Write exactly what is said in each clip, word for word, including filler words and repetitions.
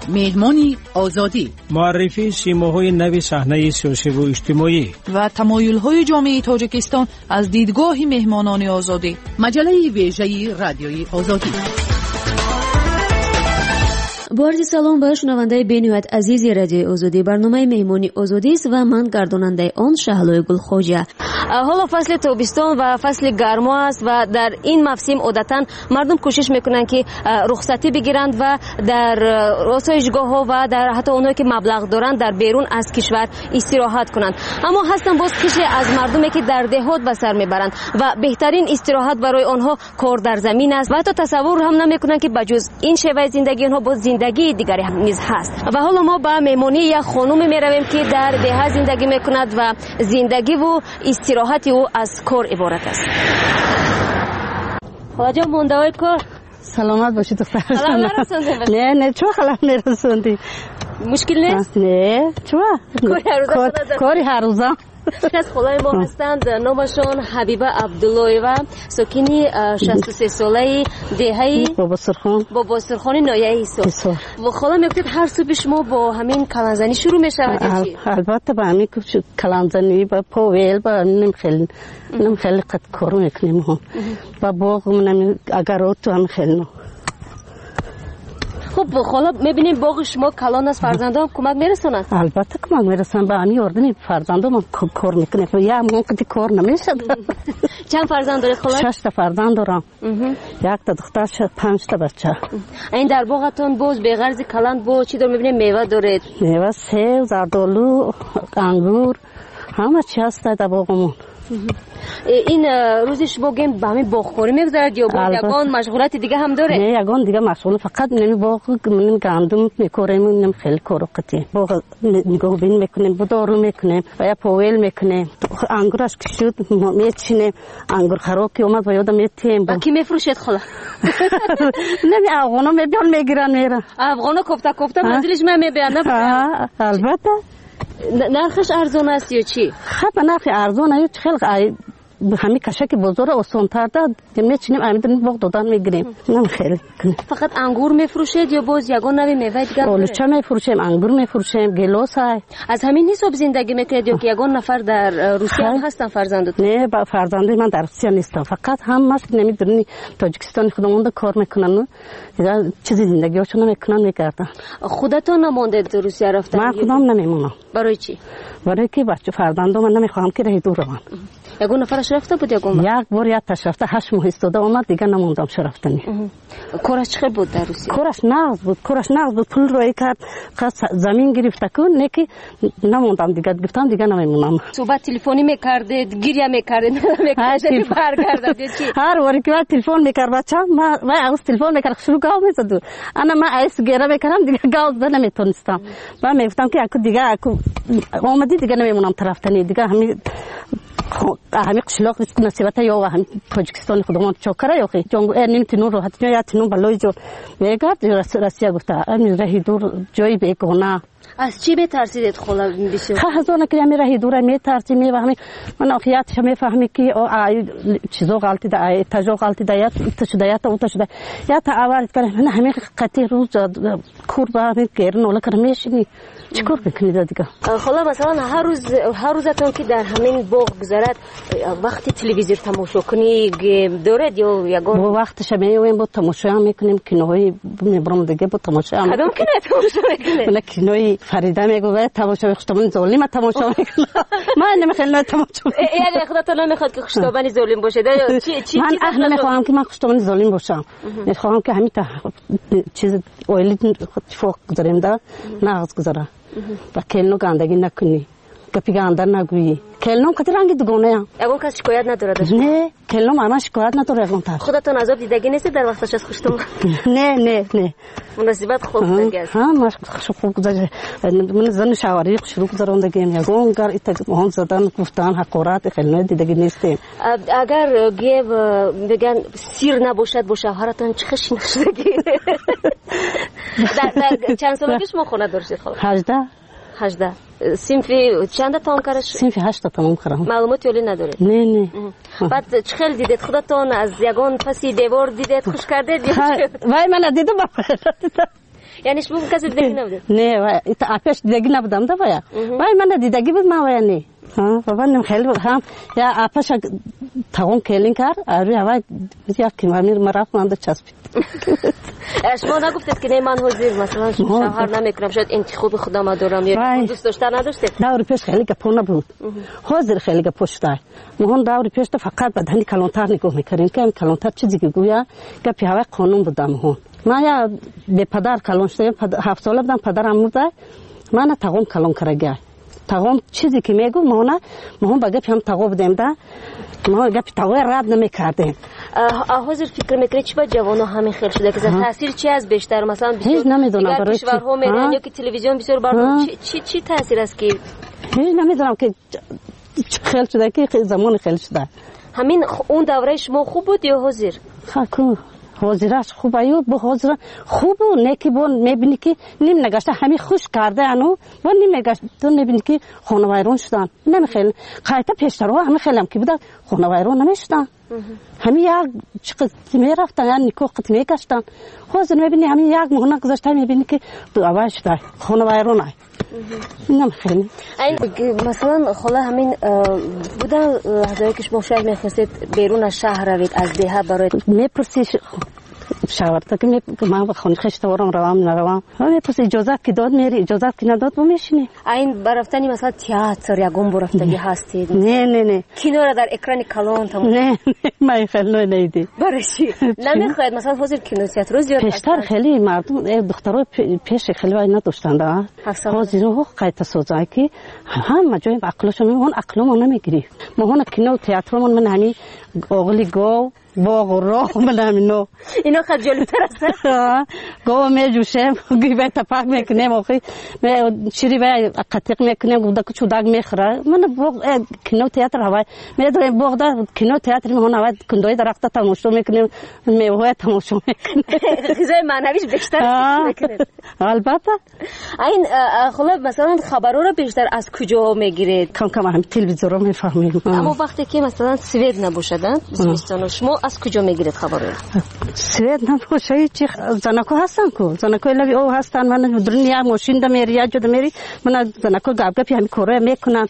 مهمانی آزادی، معرفی سیماهای نوی صحنه سیاسی و اجتماعی و تمایل‌های جامعه تاجیکستان از دیدگاه مهمانان آزادی. مجله ویژه رادیوی آزادی. با عرض سلام به شنونده بین‌نهایت عزیز رادیوی آزادی. برنامه مهمانی آزادی است و من گرداننده آن شهلای گلخوجه. حالا فصل تابستان و فصل گرما است و در این موسم عادتاً مردم کوشش میکنن که رخصتی بگیرند و در آسایشگاه‌ها و در حتی اونایی که مبلغ دارند در بیرون از کشور استراحت کنند. اما هستن باز کشی از مردمی که در دهات به سر میبرند و بهترین استراحت برای آنها کار در زمین است و حتی تصور هم نمیکنن که بجز این شیوه زندگی آنها باز زندگی دیگری هم نیز هست. و حالا ما به مهمانی یک خانم میرویم که در ده زندگی میکند و زندگی و استراحت او از کار عبارت است. خواجه مونده‌های کار سلامت باشید دختر. سلام نرسوندی؟ نه نه چه خلام نرسوندی؟ مشکل نیست؟ نه چه؟ کاری هر روزه. از خلای ما هستند، نامشان حبیبه عبدالله و ساکنی شصت و سه ساله دهه بابا سرخان بابا سرخان نایه ایسا. و خلا میگفتید هر صبح شما با همین کلانزنی شروع میشود؟ البته با همین کلانزنی با پاویل با نم خیلی نم خیلی قد کار میکنیم هم با باغ منم اگر تو هم خیلی. خب خالا میبینیم باغ شما کلان از فرزندان کمک میرسونن؟ البته کمک میرسونن. با همین اردنی فرزندان من کار میکنه یا من کدی کار نمیشه. چند فرزند داری خالا؟ شش تا فرزند دارم. یک تا دختر، پنج تا بچه. این در باغتون باز به غرض کلان با چی دار میبینیم؟ میوه دارید؟ میوه سیب، زردآلو، انگور، همه چی هست در باغمون. این روزش باگیم به همین باغکاری میگذارد یا با یگان مشغولات دیگه هم داره؟ نه یگان دیگه مشغول فقط نمی باغ من گندم میکاریم نم خیلی کارو قتی باغ نگاه بین میکنیم بدارو میکنیم و یا پاویل میکنیم انگورش که شد میچینیم انگور خراب که اومد و یادم میتیم با کی میفروشید خلا؟ نمی افغانا میبیان میگیرن میرن افغانا کوفته کوفته منزلش من میبیان البته نرخش ارزان است یا چی؟ خب نرخ ارزان است خیلی همین کشک بزرگ آسان‌تر داد میچینیم همین باغ دادن میگیریم. نم خیلی فقط انگور میفروشید یا باز یگان نوی میوه دیگه؟ آلوچه میفروشیم، انگور میفروشیم، گیلاس های. از همین حساب زندگی میکنید یا که یگان نفر در روسیه هم هستن فرزندت؟ نه با فرزندی من در روسیه نیستم، فقط همش نمیدونی تاجیکستان خودمون کار میکنن دیگه چیزی زندگیشون نمیکنن میگردن. خودتون نماندید روسیه رفتن؟ من خودم نمیمونم. برای چی؟ برای که بچه فرزندم من نمیخوام که راه دور روم. یگان نفرش رفته بود یگان؟ یک بار یک تاش رفته هشت ماه استاده اومد دیگه نموندم شرفتنی. کارش چقدر بود در روسیه؟ کارش نغز بود، کارش نغز بود، پول روی کرد، زمین گرفته کن نکی نموندم دیگه گفتم دیگه نمیمونم. صحبت تلفنی میکردید، گریه میکردید، نمیکردید برگردید چی؟ هر وقتی که تلفن میکرد بچه ما ما از تلفن میکرد شروع گاو میزد. انا ما ایس گیره میکردم دیگه گاو زدن نمیتونستم. من میگفتم که اكو دیگه اكو اومدی دیگه نمیمونم طرفتنی دیگه همین همین قشلاق نصیبت یا هم تاجیکستان خودمون چوکره یا خی جنگو نمیتونن رو حتی یا تنون بالای جو میگرد راستی گفته امین راه دور جایی بگونه. از چی بترسیدید خلا بسیار؟ خب از که همین راه دور میترسی میفهمی من آخیاتش میفهمی که چیزا غلطی ده تجا غلطی ده یا تشدیات او تشدیات یا تا اول کنه من همین قطعی روز کور با همین گرن ولی کنه میشینی چیکار بکنید دیگه؟ خلا مثلا هر روز هر روزتون که در همین باغ گذرد وقتی تلویزیون تماشا کنی دارید یا یگان؟ با وقتش میویم با تماشا میکنیم کینوهای میبرم دیگه با تماشا میکنیم. کدام کینوی تماشا میکنید؟ من کینوی فریده میگه تماشا خشتابانی ظالم تماشا میکنم. من نمیخوام تماشا. یعنی خودتون نمیخواد که خشتابانی ظالم باشه؟ چی چی من اهل نمیخوام که من خشتابانی ظالم باشم. میخوام که همین چیز اولی فوق گذاریم دا ناز گذاره. و کلنو گندگی نکنی. کپی گنده نگویی. کلنو کتی رنگی دگونه یا؟ اگه کسی شکایت نداره داشت؟ نه کلنو مامان شکایت نداره اگه تا. خودتون عذاب دیدگی نیست در وقتش از خشتم؟ نه نه نه. مناسبت خوب نگست. ها ماش خوب گذاشته. من زن شواری شروع کردم دیگه میگم گر ایت مهم زدن گفتن حقارت کلنو دیدگی نیست. اگر گیو بگن سیر نباشد با شوهرتون چه خشی نشدگی؟ در چند سالگی شما خونه داشتید خاله؟ هجده. هجده. سینفی چند تا کارش؟ سینفی هشت تا تمام کردم. معلوماتی ولی نداره. نه نه. بعد چه خیلی دیدید خودتون از یگان پسی دیوار دیدید خوش کردید؟ وای من دیدم. یعنی شما کسی دیدگی نبودید؟ نه و آپش دیدگی نبودم ده بایا وای من دیدگی بود ما وای نه ها بابا نم خیلی هم یا آپش تاون کلین کار آره وای یا کی مامیر مرا من ده چسبید شما نگفتید که نه من حضور مثلا شوهر نمیکنم شاید انتخاب خودم دارم یا دوست داشتن نداشتید؟ داوری پیش خیلی گپونه بود حاضر خیلی گپوش دای مهون داوری پیش فقط بدنی کلانتر نگاه میکردیم که کلانتر چیزی که گویا گپی هوا قانون بودم مهون من یا به پدر کلان شدم هفت ساله بودم پدرم بوده من تاگم کلان کرده تاگم چیزی که میگو مهونه مهون با گپی هم تاگو بودیم ده ما گپی تاگو رد نمیکردیم حاضر فکر میکنید چی با جوانو همین خیلی شده که تاثیر چی از بیشتر مثلا هیچ نمیدونم برای کشورها میرن یا که تلویزیون بسیار بردم چی چی تاثیر است که هیچ نمیدونم که خیلی شده که زمان خیلی شده همین اون دوره شما خوب بود یا حاضر خاکو حاضرش خوب ایو به حاضر خوب و نکی بون میبینی که نیم نگاشته همین خوش کرده انو و نیم نگاشته تو میبینی که خانوایرون شدن نمیخیل قایتا پیشتر ها همین خیلم که بوده خانوایرون نمیشدن همین یک چقدر میرفتن یا نیکو قد میگشتن حاضر میبینی همین یک مهنه گذاشته میبینی که دو آواز شده خانوایرون های نمیخیل مثلا خلا همین بودن لحظه که شما شاید میخواستید بیرون از شهر روید از دیه برای میپرسی شاورده که من با خانه خشته ورم روام نروام میپرسی اجازت که داد میری اجازت که نداد با میشینی این برفتنی مثلا تئاتر یا گم برفتگی هستید نه نه نه کینو را در اکران کلان تمام نه نه من خیلی نیدی برای چی نمیخواید مثلا حاضر کینو تئاتر رو زیاد پیشتر خیلی مردم دخترای پیش خیلی وای نداشتن ده حاضر رو قایت سوزای که هم جای عقلشون اون عقلمون نمیگیری ما هون کینو تئاترمون من همین اوغلی گو باغ و راه منامینو اینا خیلی جلوتر است گو میجوشم گیبه تپاک میکنم آخی شیری به قطیق میکنم گودا که چوداگ میخره من باغ کینو تئاتر هوای میدونم باغ دا کینو تئاتر میهون هوای کندوی درخت تماشا میکنم میوه تماشا میکنم غذای معنویش بیشتر میکنه البته این خلا مثلا خبرها رو بیشتر از کجا میگیرید کم کم هم تلویزیون رو میفهمیم اما وقتی که مثلا سوئد نباشدن زمستان شما از کجا میگیرید خبر رو؟ سوئد نباشه چی زنکو هستن کو زنکو لبی او هستن من دنیا ماشین دم میری یا جد میری من زنکو گاب گپی همین کره میکنن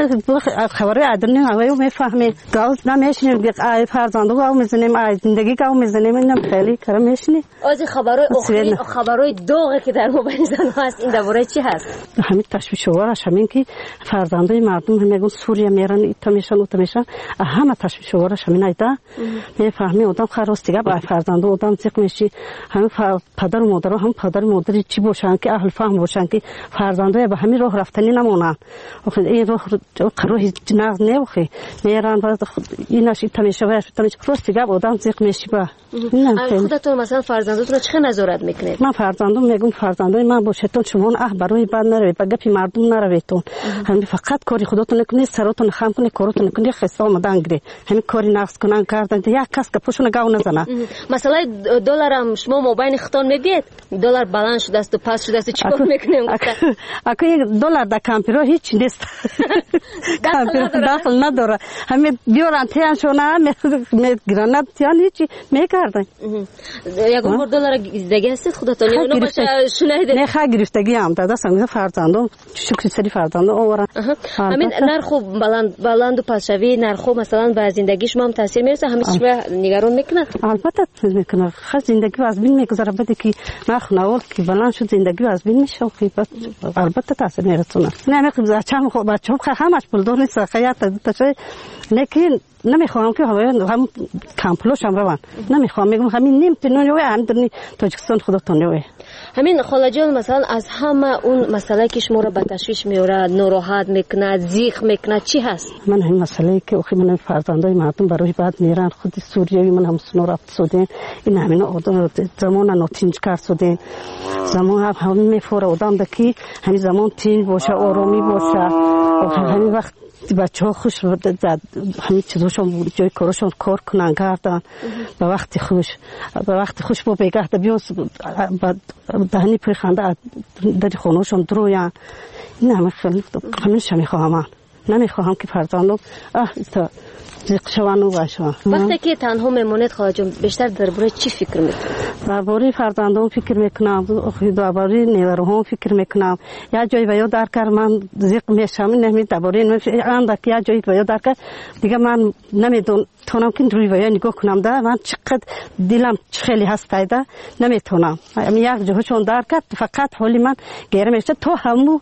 انا خبر ادرنی هوایو میفهمه گاز نمیشنیم ای فرزندو گاو میزنیم ای زندگی گاو میزنیم اینم خیلی کارا میشنی از خبرای اخرین خبرای داغی که در موبایل زن هست این درباره چی هست همین تشویش وارش همین که فرزندای مردم میگن سوریه میرن ایتا میشن اوتا میشن همه تشویش وارش همین ایدا میفهمی آدم خلاص دیگه با فرزند آدم چیک میشی هم پدر و مادر هم پدر و مادری چی باشن که اهل فهم باشن که فرزندای به همین راه رفتنی نمونن آخه این راه قرار هیچ ناز نمیخه میرن بعد ایناش تمیشه و تمیشه خلاص دیگه آدم چیک میشی با خودتون مثلا فرزنداتون چه نظارت میکنید من فرزندم میگم فرزندای من باشتون شما اه برای بعد نروید با گپی مردم نرویدتون همین فقط کاری خودتون نکنید سرتون خام کنید کارتون نکنید خسته آمدن گری همین کاری نقص کنن کردن یک کس که پوشون گاو نزنه مثلا دلار هم شما موبایل ختان میدید دلار بالانس شده است و پاس شده است چیکار میکنیم اگه یک دلار در کامپیوتر هیچ نیست کامپیوتر داخل نداره همین بیارن تیان شونه میگیرن تیان هیچی میکردن یک بار دلار دیگه است خودتون یا نه باشه شنیدید نه خا گرفتگی هم داده سنگ فرزندم شکر سری فرزندم اورا همین نرخ بلند بلند و پاسشوی نرخ مثلا به زندگی شما هم تاثیر میرسه همیشه نگران میکنه البته میکنه خود زندگی از بین میگذره بده که نرخ نوال که بلند شد زندگی از بین میشه البته تاثیر میرسونه نه میگم بچه‌م خب بچه‌م همش پولدار نیست خیاط تشه لیکن نمیخوام که هم کامپلوش هم روان نمیخوام میگم همین نیم تنونی و هم درنی تاجیکستان خودتون نوی همین خاله جان مثلا از همه اون مسئله که شما رو به تشویش میاره ناراحت میکنه زیغ میکنه چی هست من همین مسئله که اخی من فرزندای مردم برای بعد میرن خود سوریه من هم سنو رفت شدن این همین آدم زمان نوتینج کرد شدن زمان هم میفوره آدم دکی همین زمان تین باشه آرامی باشه همین وقت بچه ها خوش زد همین چیزاشون جای کارشون کار کنن کردن به وقتی خوش به وقتی خوش با بگه ده بیاس دهنی پریخنده در خونهشون درویان این همه خیلی همین شمی خواهم نمیخواهم که فرزندم تا زیق شوند و باشند. وقتی که تنها میمونید خاله جان بیشتر درباره چی فکر میکنید؟ درباره فرزندم فکر میکنم، درباره نیروهم فکر میکنم. یا جایی و یا در کار من زیق میشم، نمی درباره اندک یا جایی و یا در کار دیگه من نمیدونم تونم که روی و یا نگاه کنم. ده من چقدر دلم خیلی هست ده نمیتونم. یک جایی چون در کار فقط حالی من گیره میشه تو همو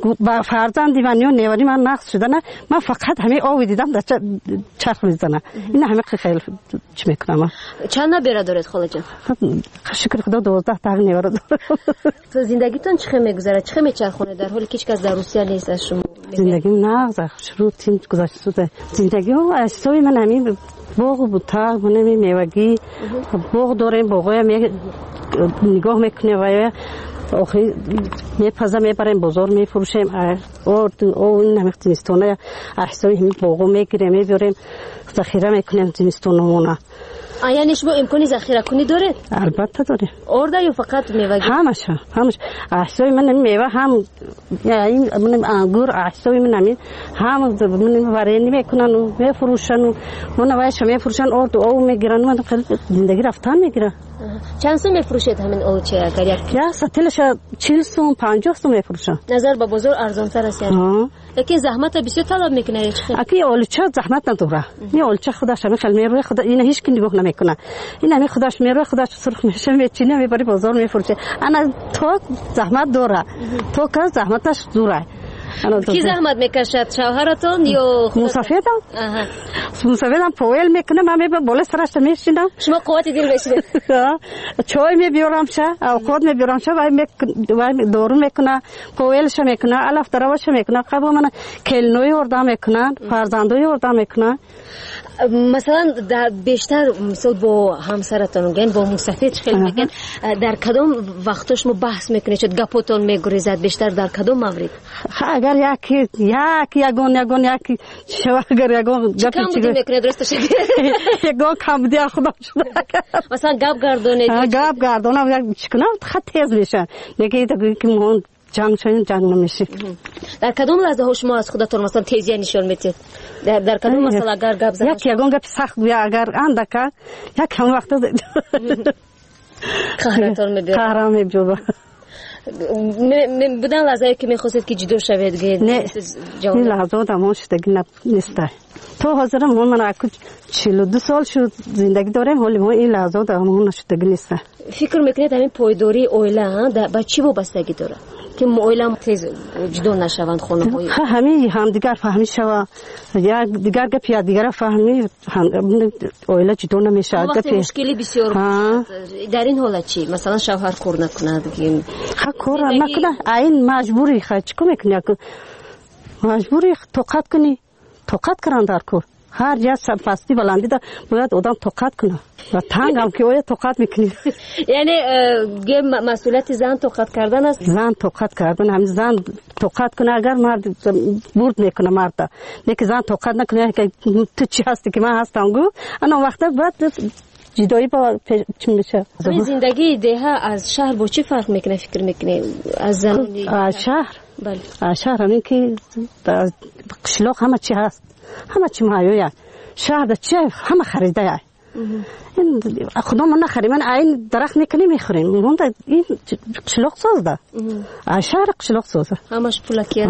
فرزندی و نیو نیوری من نقص شده نه. من فقط همه آوی دیدم در چرخ میزنه. این همه خیلی چی میکنم. چند نبیره دارید خاله جان؟ شکر خدا دوازده تا نیوره دارم. تو زندگیتون چه میگذره؟ چه میچرخونه در حالی که هیچ کس در روسیه نیست از شما؟ زندگیم نگذره. شروع تیم گذشته شده. زندگی و اساسی من همین باغ بود تا من میوگی باغ داریم باغای می نگاه میکنه و آخری میپزه میبریم بازار میفروشیم. اور او این همه زمستونه احسایی همین باغو میگیریم میبریم ذخیره میکنیم زمستونمونه. یعنی شما امکانی ذخیره کنی داره؟ البته داره. ارده یا فقط میوه؟ همش همش احسای من میوه هم این من انگور احسای من همین هم من وارینی میکنن و میفروشن و من وایش میفروشن ارد او میگیرن. من زندگی رفتن میگیره. چند سو میفروشید همین اوچه اگر یک؟ یا ستلش چهل سو پنجاه سو میفروشن. نظر به بازار ارزان تر است یعنی. لیکن زحمت بسیار طلب میکنه هیچ خیلی. اکی اولچه زحمت نداره. این اولچه خودش همین خیلی میروه خدا این هیچ کی نگاه نمیکنه. این همین خودش میروه خودش سرخ میشه میچینه میبری بازار میفروشه. انا تو زحمت داره. تو که زحمتش دوره. کی زحمت میکشد؟ شوهرتون یا مسافرم؟ مسافرم پویل میکنه من میبرم بالا سرش میشینم. شما قوت دل بشید. چای میبیارم شه اوقات میبیارم شه و دورو میکنه پویلش میکنه الف دراوش میکنه قبل من کلنوی وردا میکنن فرزندوی وردا میکنن. مثلا در بیشتر مثلا با همسرتون میگن با مسافر خیلی میگن در کدام وقتش مو بحث میکنید چه گپاتون میگریزد بیشتر در کدام مورد؟ اگر یکی یکی یگون یگون یکی شو اگر یگون گپ چی میکنید درستش یگون کم دی خدا شده مثلا گپ گردونید گپ گردونم چیکنا خط تیز میشه دیگه که مون جنگ شدن جنگ نمیشه. در کدام لحظه ها شما از خودتون مثلا تیزی نشون میدید؟ در در کدام مثلا اگر گپ زدن یک یگون گپ سخت بیا اگر اندکه یک هم وقت قهرتون میبره قهرم میبره بودن لحظه که میخواستید که جدا شوید گید نه این لحظه دمون شدگی نیسته. تو حاضرم من من اکو چهل و دو سال شد زندگی دارم ولی ما این لحظه دمون نشدگی نیسته. فکر میکنید همین پایداری اویله با چی وابستگی داره که اویله تیز جدا نشوند خانم های؟ همین هم دیگر فهمی شوا یا دیگر گپ یا دیگر فهمی اویله جدا نمیشه. وقتی مشکلی بسیار در این حالت چی؟ مثلا شوهر کار نکنه دیگه ها کار نکنه این مجبوری خواهد چی کنی که مجبوری طاقت کنی طاقت کردن در کار هر جا سرپستی بلندی دا باید آدم طاقت کنه و تنگ هم که اوی طاقت میکنی. یعنی مسئولیت زن طاقت کردن است؟ زن طاقت کردن هم زن طاقت کنه اگر مرد برد میکنه مرد نیک زن طاقت نکنه که تو چی هستی که من هستم گو انا وقتا بعد جدایی با چی میشه. این زندگی ده از شهر با چی فرق میکنه فکر میکنی از زنانی؟ از شهر؟ بله از شهر همین که قشلاق همه چی هست همه چی مایویه شهر ده چی همه خریده یه این خدا من نخریم من این درخت میکنی میخوریم من این قشلاق ساز ده از شهر قشلاق سازه همش پولکیه.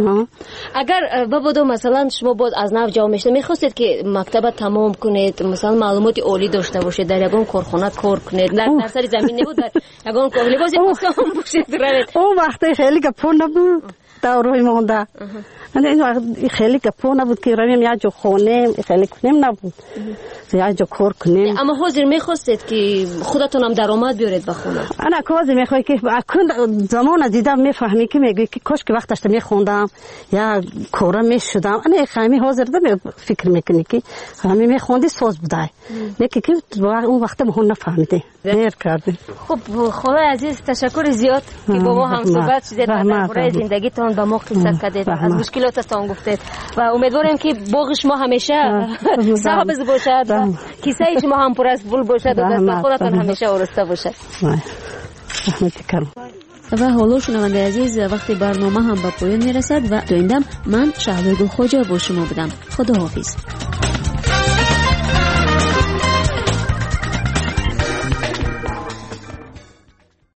اگر بابدو مثلا شما بود از نو جا میشته میخواستید که مکتب تمام کنید مثلا معلومات عالی داشته باشید در یگان کارخانه کار کنید در سر زمین نبود در یگان کار لباس پوستان باشید روید اون وقتی خیلی گپون نبود داروی مونده این وقت خیلی گپون نبود که رویم یا جو خونه خیلی کنیم نبود یا جو کار کنیم. اما حاضر میخواستید که خودتون هم درآمد بیارید به خونه؟ انا حاضر میخوای که اکن زمان دیدم میفهمی که میگی که کاش که وقتش میخوندم یا کارا میشدم انا خیلی حاضر ده فکر میکنی که همین میخوندی ساز بوده لیکن که اون وقت ما نفهمیدیم دیر کردیم. خب خاله عزیز تشکر زیاد که با ما هم صحبت شدید درباره زندگیتون با ما قصه کردید از مشکلاتتون گفتید و امیدوارم که باغ شما همیشه سبز باشد و کیسه شما هم پر از پول باشد و دست خودتون همیشه آراسته باشد. رحمت کنم. و حالا شنونده عزیز وقتی برنامه هم به پایان میرسد و تا این دم من شهلا گلخوجه با شما بودم. خداحافظ.